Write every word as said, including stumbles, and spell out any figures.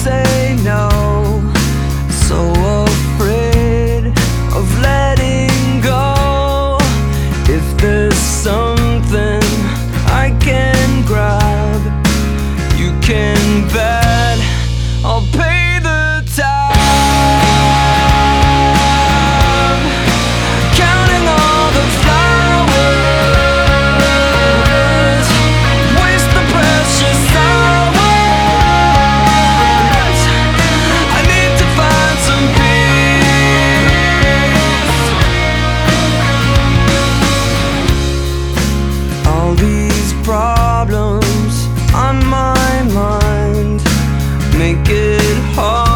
say no. So afraid of letting go. If there's something I can grab, you can bet I'll pay the tab. Counting all the flowers, waste the precious hours. I need to find some peace. All these problems on my mind make it hard